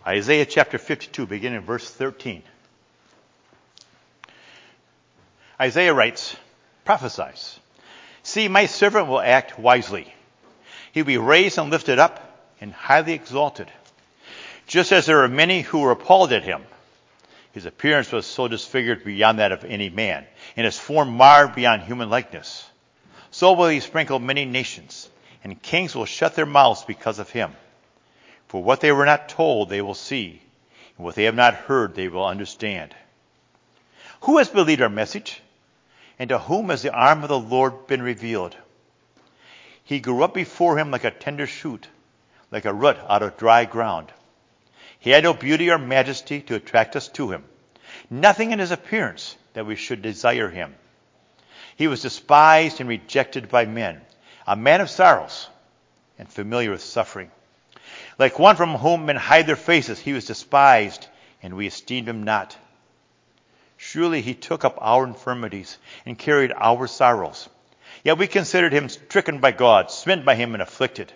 Isaiah chapter 52, beginning in verse 13. Isaiah writes, prophesies, "See, my servant will act wisely. He will be raised and lifted up and highly exalted. Just as there were many who were appalled at him, his appearance was so disfigured beyond that of any man, and his form marred beyond human likeness. So will he sprinkle many nations, and kings will shut their mouths because of him. For what they were not told they will see, and what they have not heard they will understand. Who has believed our message? And to whom has the arm of the Lord been revealed? He grew up before him like a tender shoot, like a root out of dry ground. He had no beauty or majesty to attract us to him, nothing in his appearance that we should desire him. He was despised and rejected by men, a man of sorrows and familiar with suffering. Like one from whom men hide their faces, he was despised, and we esteemed him not. Surely he took up our infirmities and carried our sorrows. Yet we considered him stricken by God, smitten by him and afflicted.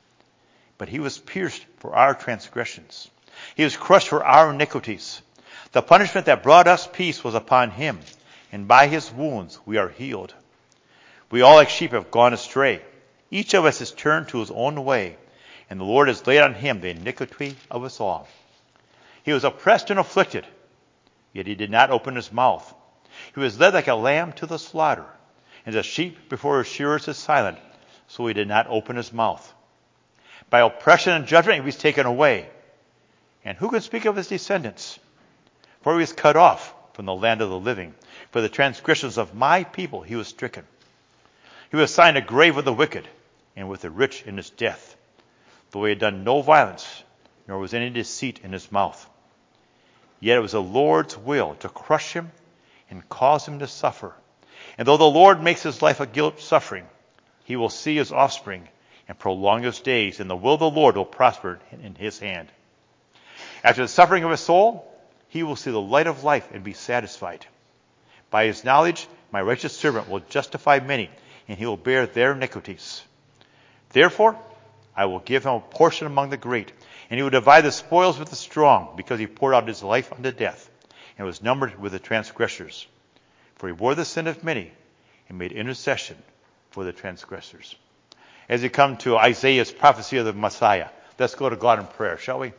But he was pierced for our transgressions. He was crushed for our iniquities. The punishment that brought us peace was upon him, and by his wounds we are healed. We all like sheep have gone astray. Each of us has turned to his own way, and the Lord has laid on him the iniquity of us all. He was oppressed and afflicted, yet he did not open his mouth. He was led like a lamb to the slaughter, and as a sheep before his shearers is silent, so he did not open his mouth. By oppression and judgment he was taken away. And who can speak of his descendants? For he was cut off from the land of the living. For the transgressions of my people he was stricken. He was assigned a grave with the wicked, and with the rich in his death. Though he had done no violence, nor was any deceit in his mouth. Yet it was the Lord's will to crush him and cause him to suffer. And though the Lord makes his life a guilt suffering, he will see his offspring and prolong his days, and the will of the Lord will prosper in his hand. After the suffering of his soul, he will see the light of life and be satisfied. By his knowledge, my righteous servant will justify many, and he will bear their iniquities. Therefore, I will give him a portion among the great, and he will divide the spoils with the strong, because he poured out his life unto death, and was numbered with the transgressors. For he bore the sin of many, and made intercession for the transgressors." As we come to Isaiah's prophecy of the Messiah, let's go to God in prayer, shall we?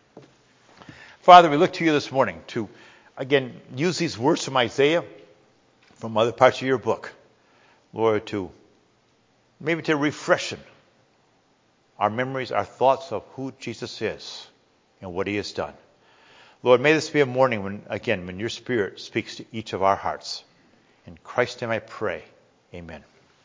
Father, we look to you this morning to, again, use these words from Isaiah, from other parts of your book, Lord, to refreshen our memories, our thoughts of who Jesus is and what he has done. Lord, may this be a morning when your Spirit speaks to each of our hearts. In Christ's name I pray. Amen.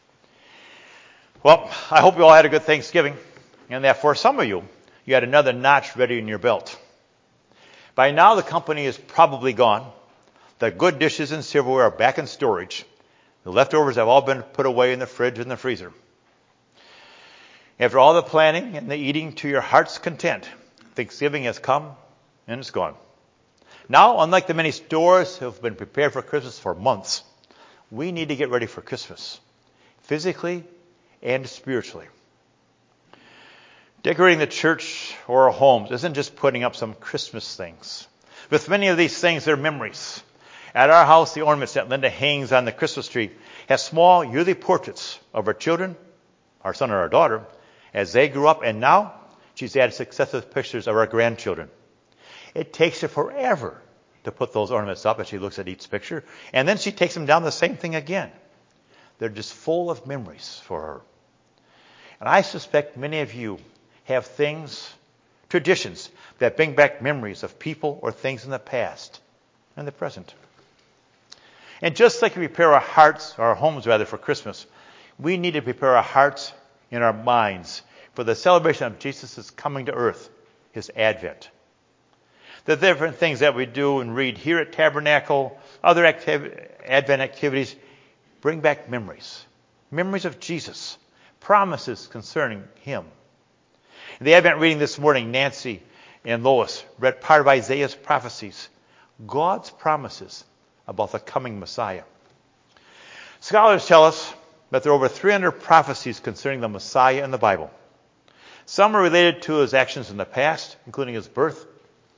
Well, I hope you all had a good Thanksgiving, and that for some of you, you had another notch ready in your belt. By now, the company is probably gone. The good dishes and silverware are back in storage. The leftovers have all been put away in the fridge and the freezer. After all the planning and the eating to your heart's content, Thanksgiving has come and it's gone. Now, unlike the many stores who have been prepared for Christmas for months, we need to get ready for Christmas, physically and spiritually. Decorating the church or our homes isn't just putting up some Christmas things. With many of these things, they're memories. At our house, the ornaments that Linda hangs on the Christmas tree have small yearly portraits of our children, our son or our daughter, as they grew up, and now she's added successive pictures of our grandchildren. It takes her forever to put those ornaments up as she looks at each picture, and then she takes them down the same thing again. They're just full of memories for her. And I suspect many of you have things, traditions, that bring back memories of people or things in the past and the present. And just like we prepare our hearts, or our homes rather, for Christmas, we need to prepare our hearts and our minds for the celebration of Jesus' coming to earth, his advent. The different things that we do and read here at Tabernacle, other Advent activities, bring back memories. Memories of Jesus, promises concerning him. In the Advent reading this morning, Nancy and Lois read part of Isaiah's prophecies, God's promises about the coming Messiah. Scholars tell us that there are over 300 prophecies concerning the Messiah in the Bible. Some are related to his actions in the past, including his birth,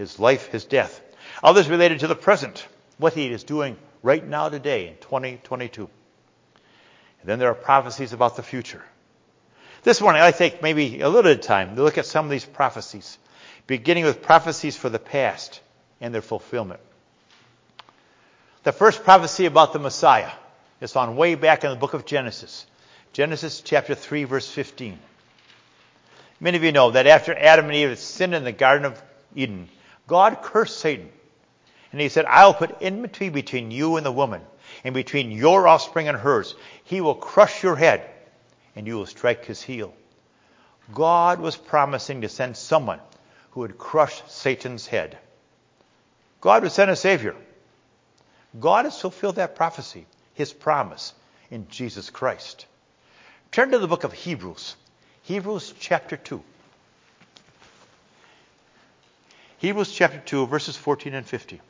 his life, his death. Others related to the present, what he is doing right now today in 2022. And then there are prophecies about the future. This morning, I take maybe a little bit of time to look at some of these prophecies, beginning with prophecies for the past and their fulfillment. The first prophecy about the Messiah is found way back in the book of Genesis. Genesis chapter 3, verse 15. Many of you know that after Adam and Eve had sinned in the Garden of Eden, God cursed Satan. And he said, "I will put enmity between you and the woman, and between your offspring and hers. He will crush your head, and you will strike his heel." God was promising to send someone who would crush Satan's head. God would send a Savior. God has fulfilled that prophecy, his promise, in Jesus Christ. Turn to the book of Hebrews. Hebrews chapter 2. Hebrews chapter 2, verses 14 and 15.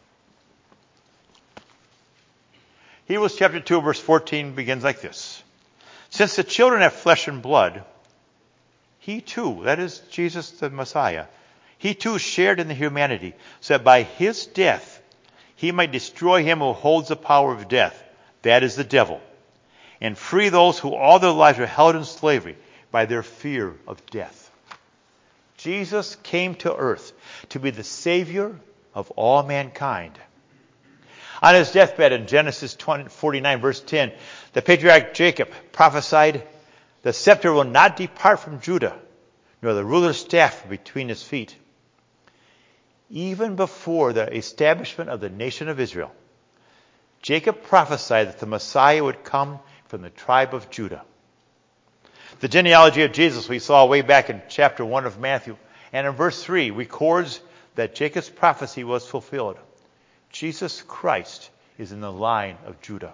Hebrews chapter 2, verse 14 begins like this. "Since the children have flesh and blood, he too," that is Jesus the Messiah, "he too shared in the humanity, so that by his death he might destroy him who holds the power of death, that is the devil, and free those who all their lives were held in slavery by their fear of death." Jesus came to earth to be the Savior of all mankind. On his deathbed in Genesis 49, verse 10, the patriarch Jacob prophesied, "The scepter will not depart from Judah, nor the ruler's staff between his feet." Even before the establishment of the nation of Israel, Jacob prophesied that the Messiah would come from the tribe of Judah. The genealogy of Jesus we saw way back in chapter 1 of Matthew, and in verse 3 records that Jacob's prophecy was fulfilled. Jesus Christ is in the line of Judah.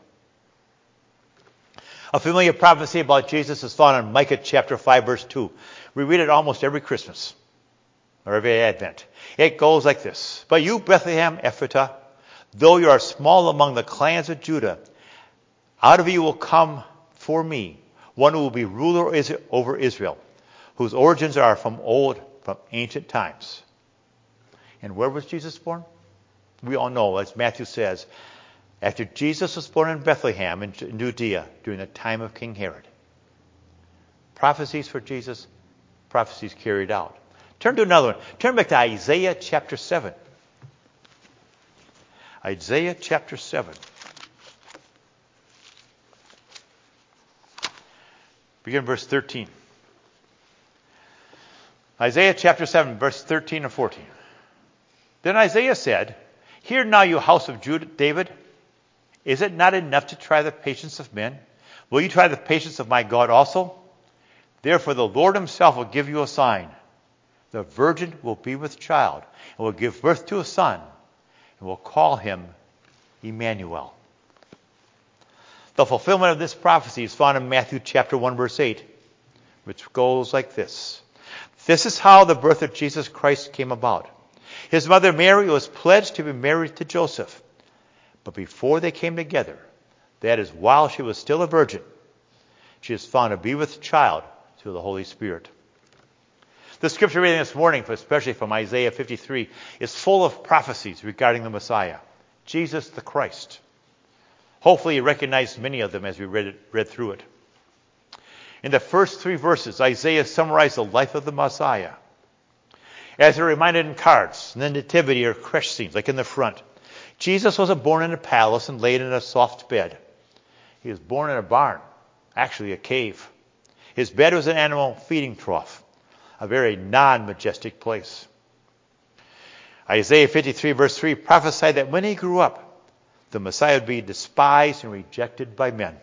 A familiar prophecy about Jesus is found in Micah chapter 5, verse 2. We read it almost every Christmas or every Advent. It goes like this. "But you, Bethlehem Ephratah, though you are small among the clans of Judah, out of you will come for me one who will be ruler over Israel, whose origins are from ancient times." And where was Jesus born? We all know, as Matthew says, after Jesus was born in Bethlehem in Judea during the time of King Herod. Prophecies for Jesus, prophecies carried out. Turn to another one. Turn back to Isaiah chapter 7. Isaiah chapter 7. Begin verse 13. Isaiah chapter 7, verse 13 and 14. "Then Isaiah said, 'Hear now, you house of David. Is it not enough to try the patience of men? Will you try the patience of my God also? Therefore the Lord himself will give you a sign. The virgin will be with child and will give birth to a son and will call him Emmanuel.'" The fulfillment of this prophecy is found in Matthew chapter 1, verse 8, which goes like this. "This is how the birth of Jesus Christ came about. His mother Mary was pledged to be married to Joseph. But before they came together, that is, while she was still a virgin, she is found to be with child through the Holy Spirit." The scripture reading this morning, especially from Isaiah 53, is full of prophecies regarding the Messiah, Jesus the Christ. Hopefully you recognized many of them as we read through it. In the first 3 verses, Isaiah summarized the life of the Messiah. As they're reminded in cards, in the nativity or creche scenes, like in the front, Jesus wasn't born in a palace and laid in a soft bed. He was born in a barn, actually a cave. His bed was an animal feeding trough, a very non-majestic place. Isaiah 53 verse 3 prophesied that when he grew up, the Messiah would be despised and rejected by men.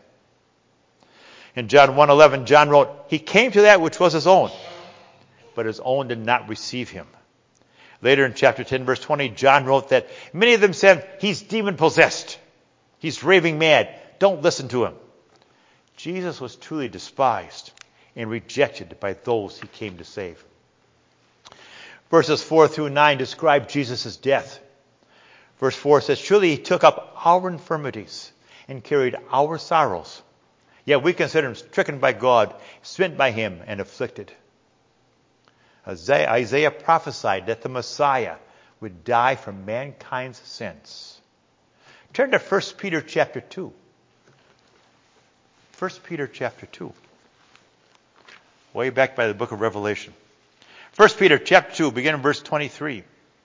In John 1:11, John wrote, "He came to that which was his own, but his own did not receive him." Later in chapter 10, verse 20, John wrote that many of them said, "He's demon-possessed. He's raving mad. Don't listen to him." Jesus was truly despised and rejected by those he came to save. Verses 4 through 9 describe Jesus' death. Verse 4 says, "Surely he took up our infirmities and carried our sorrows. Yet we consider him stricken by God, smitten by him, and afflicted." Isaiah prophesied that the Messiah would die for mankind's sins. Turn to 1 Peter chapter 2. 1 Peter chapter 2. Way back by the book of Revelation. 1 Peter chapter 2, beginning in verse 23.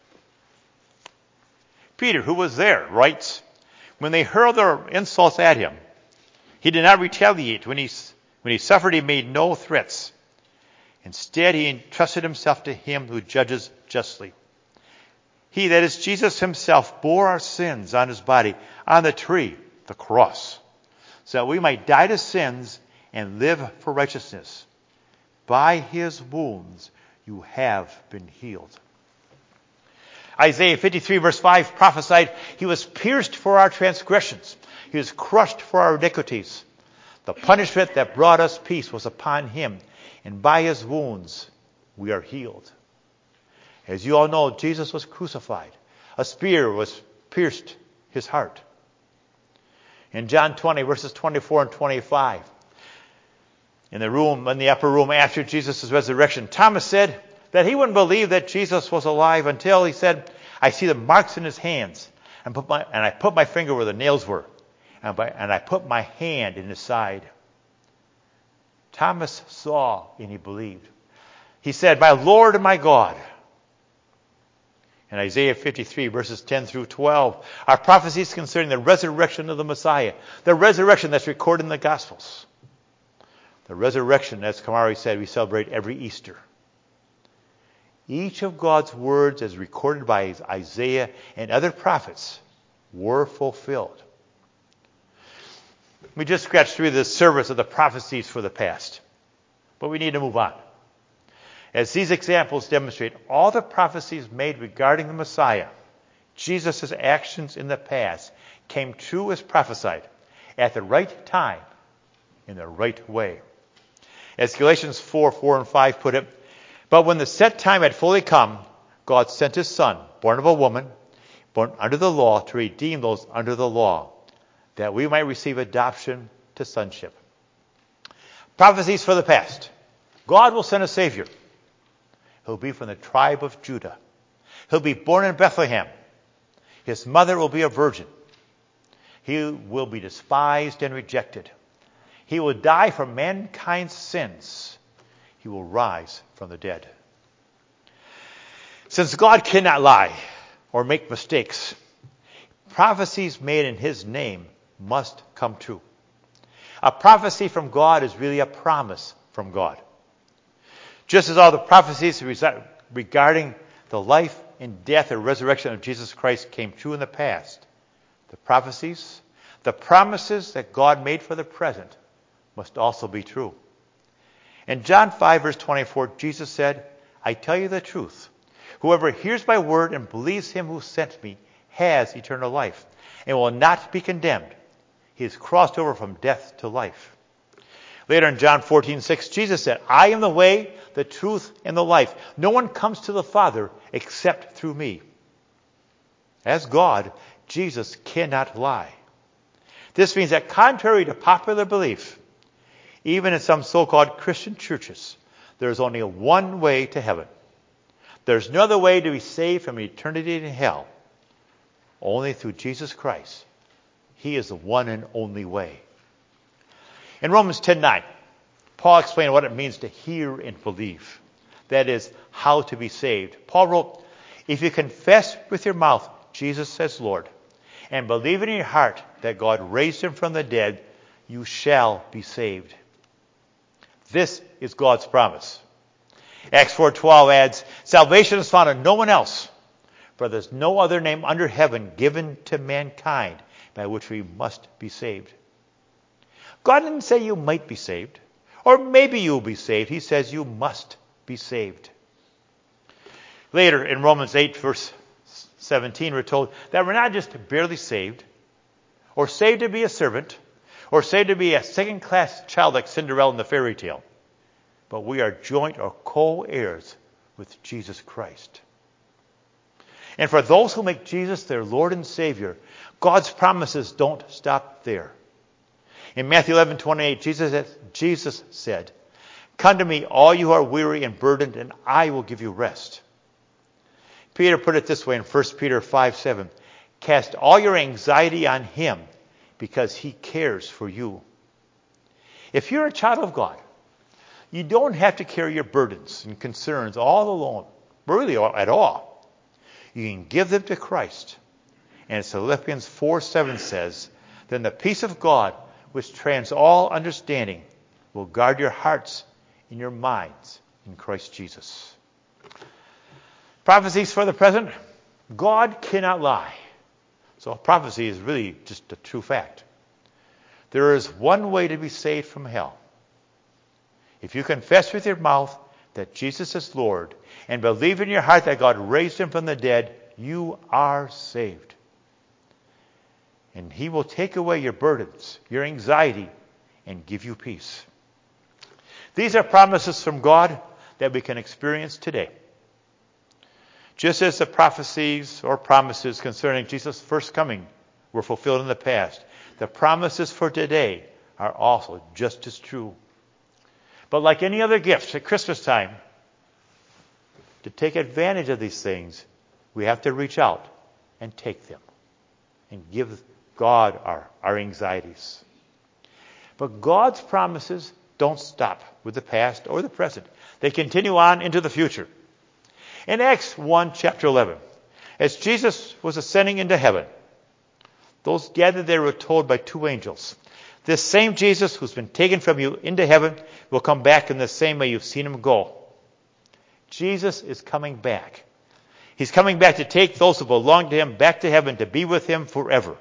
Peter, who was there, writes, when they hurled their insults at him, he did not retaliate. When he suffered, he made no threats. Instead, he entrusted himself to him who judges justly. He, that is Jesus himself, bore our sins on his body on the tree, the cross, so that we might die to sins and live for righteousness. By his wounds you have been healed. Isaiah 53 verse 5 prophesied, he was pierced for our transgressions. He was crushed for our iniquities. The punishment that brought us peace was upon him, and by his wounds we are healed. As you all know, Jesus was crucified. A spear was pierced his heart. In John 20 verses 24 and 25, in the upper room after Jesus' resurrection, Thomas said that he wouldn't believe that Jesus was alive until he said, I see the marks in his hands, and I put my finger where the nails were, and I put my hand in his side. Thomas saw and he believed. He said, my Lord and my God. In Isaiah 53 verses 10 through 12 are prophecies concerning the resurrection of the Messiah, the resurrection that's recorded in the Gospels. The resurrection, as Kamari said, we celebrate every Easter. Each of God's words as recorded by Isaiah and other prophets were fulfilled. We just scratched through the surface of the prophecies for the past, but we need to move on. As these examples demonstrate, all the prophecies made regarding the Messiah, Jesus' actions in the past, came true as prophesied at the right time, in the right way. As Galatians 4 and 5 put it, but when the set time had fully come, God sent his Son, born of a woman, born under the law, to redeem those under the law, that we might receive adoption to sonship. Prophecies for the past. God will send a Savior. He'll be from the tribe of Judah. He'll be born in Bethlehem. His mother will be a virgin. He will be despised and rejected. He will die for mankind's sins. He will rise from the dead. Since God cannot lie or make mistakes, prophecies made in his name must come true. A prophecy from God is really a promise from God. Just as all the prophecies regarding the life and death or resurrection of Jesus Christ came true in the past, the prophecies, the promises that God made for the present must also be true. In John 5 verse 24, Jesus said, I tell you the truth. Whoever hears my word and believes him who sent me has eternal life and will not be condemned. He has crossed over from death to life. Later in John 14:6, Jesus said, I am the way, the truth, and the life. No one comes to the Father except through me. As God, Jesus cannot lie. This means that contrary to popular belief, even in some so-called Christian churches, there is only one way to heaven. There's no other way to be saved from eternity in hell. Only through Jesus Christ. He is the one and only way. In Romans 10:9, Paul explained what it means to hear and believe. That is, how to be saved. Paul wrote, if you confess with your mouth Jesus as Lord, and believe in your heart that God raised him from the dead, you shall be saved. This is God's promise. Acts 4:12 adds, salvation is found in no one else, for there's no other name under heaven given to mankind by which we must be saved. God didn't say you might be saved, or maybe you'll be saved. He says you must be saved. Later in Romans 8 verse 17, we're told that we're not just barely saved, or saved to be a servant, or saved to be a second-class child like Cinderella in the fairy tale, but we are joint or co-heirs with Jesus Christ. And for those who make Jesus their Lord and Savior, God's promises don't stop there. In Matthew 11:28, Jesus said, come to me, all you who are weary and burdened, and I will give you rest. Peter put it this way in 1 Peter 5:7. Cast all your anxiety on him because he cares for you. If you're a child of God, you don't have to carry your burdens and concerns all alone, really at all. You can give them to Christ. And as Philippians 4:7 says, then the peace of God, which transcends all understanding, will guard your hearts and your minds in Christ Jesus. Prophecies for the present. God cannot lie. So prophecy is really just a true fact. There is one way to be saved from hell. If you confess with your mouth that Jesus is Lord and believe in your heart that God raised him from the dead, you are saved. And he will take away your burdens, your anxiety, and give you peace. These are promises from God that we can experience today. Just as the prophecies or promises concerning Jesus' first coming were fulfilled in the past, the promises for today are also just as true. But like any other gifts at Christmas time, to take advantage of these things, we have to reach out and take them and give God our anxieties. But God's promises don't stop with the past or the present. They continue on into the future. In Acts 1, chapter 11, as Jesus was ascending into heaven, those gathered there were told by two angels, this same Jesus who's been taken from you into heaven will come back in the same way you've seen him go. Jesus is coming back. He's coming back to take those who belong to him back to heaven to be with him forever.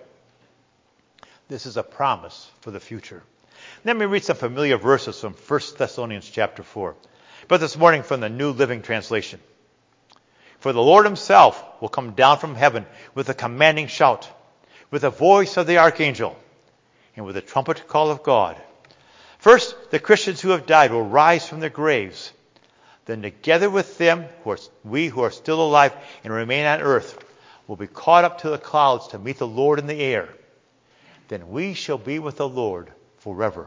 This is a promise for the future. Let me read some familiar verses from 1 Thessalonians chapter 4. But this morning from the New Living Translation. For the Lord himself will come down from heaven with a commanding shout, with the voice of the archangel, and with the trumpet call of God. First, the Christians who have died will rise from their graves. Then together with them, we who are still alive and remain on earth, will be caught up to the clouds to meet the Lord in the air. Then we shall be with the Lord forever.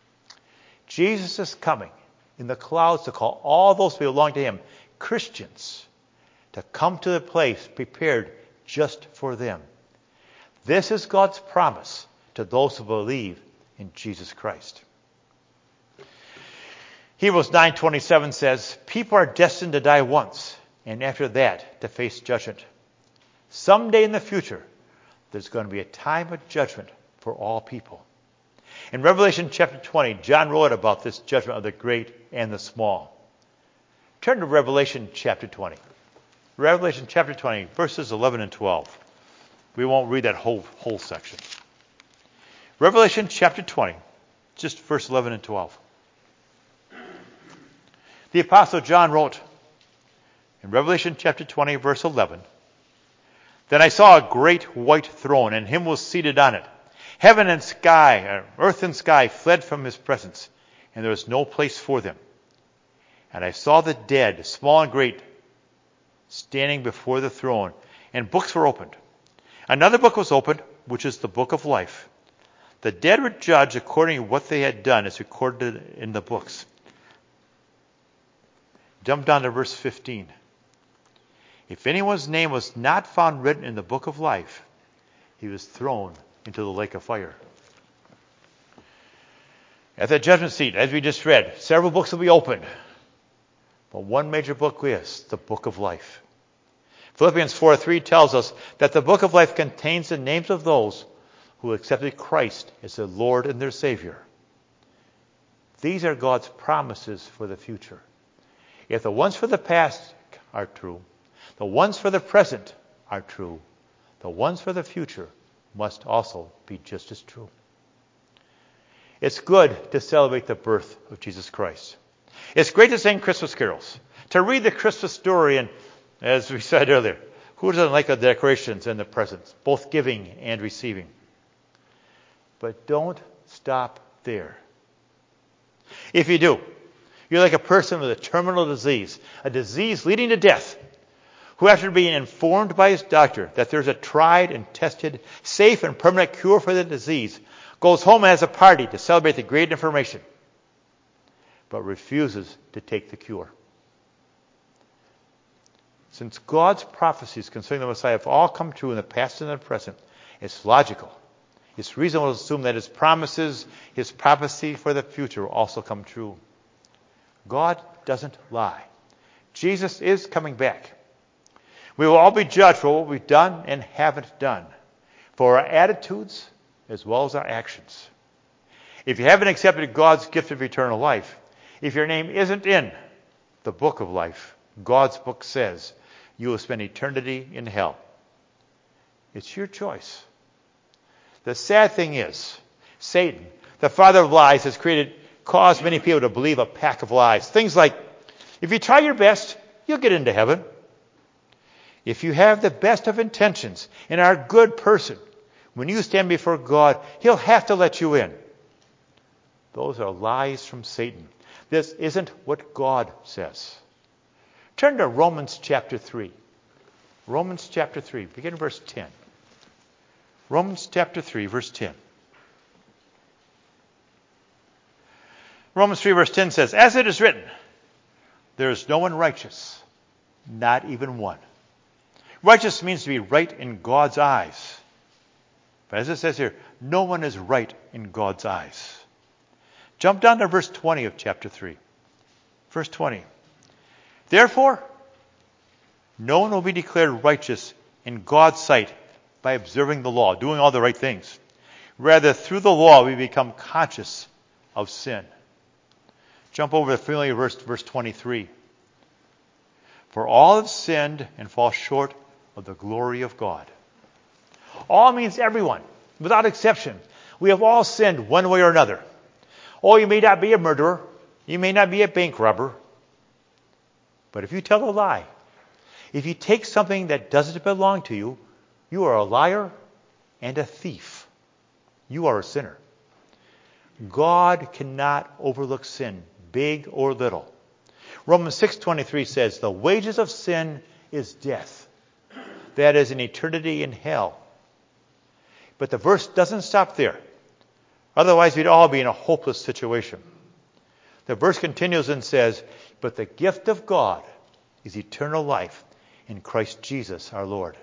Jesus is coming in the clouds to call all those who belong to him, Christians, to come to the place prepared just for them. This is God's promise to those who believe in Jesus Christ. Hebrews 9:27 says, people are destined to die once, and after that to face judgment. Someday in the future, there's going to be a time of judgment for all people. In Revelation chapter 20, John wrote about this judgment of the great and the small. Turn to Revelation chapter 20. Revelation chapter 20, verses 11 and 12. We won't read that whole section. Revelation chapter 20, just verse 11 and 12. The Apostle John wrote in Revelation chapter 20, verse 11, Then I saw a great white throne, and him was seated on it. Heaven and sky, earth and sky fled from his presence, and there was no place for them. And I saw the dead, small and great, standing before the throne, and books were opened. Another book was opened, which is the book of life. The dead were judged according to what they had done, as recorded in the books. Jump down to verse 15. If anyone's name was not found written in the book of life, he was thrown into the lake of fire. At the judgment seat, as we just read, several books will be opened. But one major book is the book of life. Philippians 4:3 tells us that the book of life contains the names of those who accepted Christ as their Lord and their Savior. These are God's promises for the future. If the ones for the past are true, the ones for the present are true, the ones for the future must also be just as true. It's good to celebrate the birth of Jesus Christ. It's great to sing Christmas carols, to read the Christmas story, and as we said earlier, who doesn't like the decorations and the presents, both giving and receiving? But don't stop there. If you do, you're like a person with a terminal disease, a disease leading to death, who after being informed by his doctor that there's a tried and tested, safe and permanent cure for the disease, goes home and has a party to celebrate the great information, but refuses to take the cure. Since God's prophecies concerning the Messiah have all come true in the past and the present, it's logical. It's reasonable to assume that his promises, his prophecy for the future will also come true. God doesn't lie. Jesus is coming back. We will all be judged for what we've done and haven't done, for our attitudes as well as our actions. If you haven't accepted God's gift of eternal life, if your name isn't in the book of life, God's book says you will spend eternity in hell. It's your choice. The sad thing is, Satan, the father of lies, has caused many people to believe a pack of lies. Things like, if you try your best, you'll get into heaven. If you have the best of intentions and are a good person, when you stand before God, he'll have to let you in. Those are lies from Satan. This isn't what God says. Turn to Romans chapter 3. Romans chapter 3, begin in verse 10. Romans chapter 3, verse 10. Romans 3, verse 10 says, as it is written, there is no one righteous, not even one. Righteous means to be right in God's eyes. But as it says here, no one is right in God's eyes. Jump down to verse 20 of chapter 3. Verse 20. Therefore, no one will be declared righteous in God's sight by observing the law, doing all the right things. Rather, through the law, we become conscious of sin. Jump over the familiar verse 23. For all have sinned and fall short of the glory of God. All means everyone, without exception. We have all sinned one way or another. Oh, you may not be a murderer. You may not be a bank robber. But if you tell a lie, if you take something that doesn't belong to you, you are a liar and a thief. You are a sinner. God cannot overlook sin, big or little. Romans 6:23 says, the wages of sin is death. That is an eternity in hell. But the verse doesn't stop there. Otherwise, we'd all be in a hopeless situation. The verse continues and says, but the gift of God is eternal life in Christ Jesus our Lord.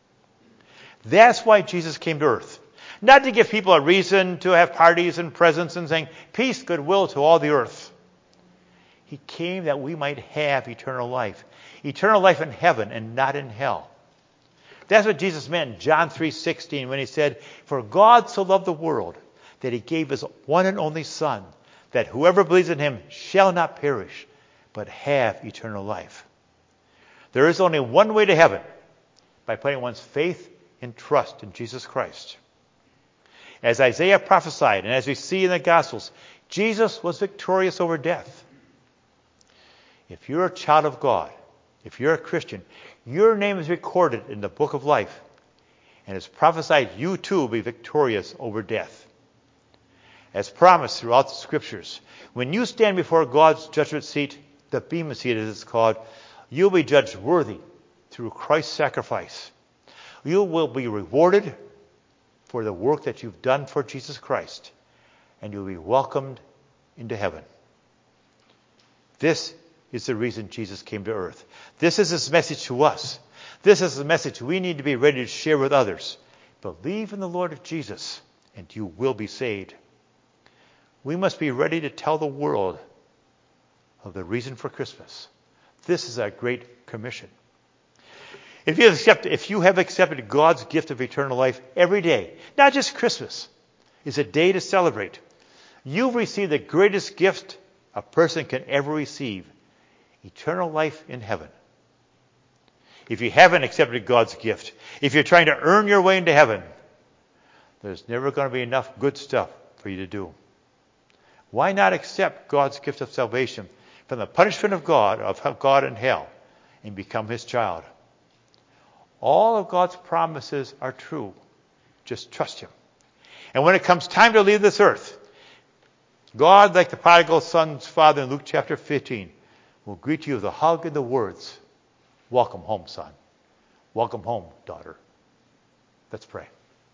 That's why Jesus came to earth. Not to give people a reason to have parties and presents and saying, peace, goodwill to all the earth. He came that we might have eternal life. Eternal life in heaven and not in hell. That's what Jesus meant in John 3:16 when he said, for God so loved the world that he gave his one and only Son, that whoever believes in him shall not perish, but have eternal life. There is only one way to heaven, by putting one's faith and trust in Jesus Christ. As Isaiah prophesied, and as we see in the Gospels, Jesus was victorious over death. If you're a child of God, if you're a Christian, your name is recorded in the book of life, and it's prophesied you too will be victorious over death. As promised throughout the Scriptures, when you stand before God's judgment seat, the Bema seat as it's called, you'll be judged worthy through Christ's sacrifice. You will be rewarded for the work that you've done for Jesus Christ, and you'll be welcomed into heaven. This is the reason Jesus came to earth. This is his message to us. This is the message we need to be ready to share with others. Believe in the Lord Jesus, and you will be saved. We must be ready to tell the world of the reason for Christmas. This is our great commission. If you have accepted God's gift of eternal life, every day, not just Christmas, is a day to celebrate. You've received the greatest gift a person can ever receive, eternal life in heaven. If you haven't accepted God's gift, if you're trying to earn your way into heaven, there's never going to be enough good stuff for you to do. Why not accept God's gift of salvation from the punishment of God in hell, and become his child? All of God's promises are true. Just trust him. And when it comes time to leave this earth, God, like the prodigal son's father in Luke chapter 15, will greet you with a hug and the words, welcome home, son. Welcome home, daughter. Let's pray.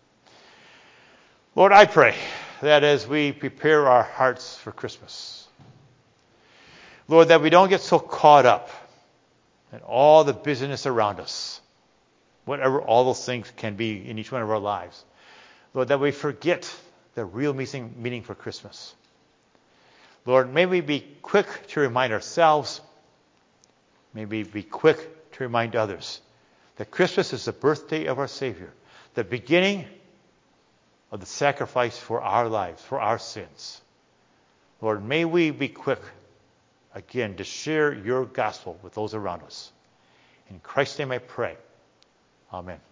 Lord, I pray that as we prepare our hearts for Christmas, Lord, that we don't get so caught up and all the busyness around us, whatever all those things can be in each one of our lives, Lord, that we forget the real meaning for Christmas. Lord, may we be quick to remind ourselves, may we be quick to remind others that Christmas is the birthday of our Savior, the beginning of the sacrifice for our lives, for our sins. Lord, may we be quick, again, to share your gospel with those around us. In Christ's name I pray. Amen.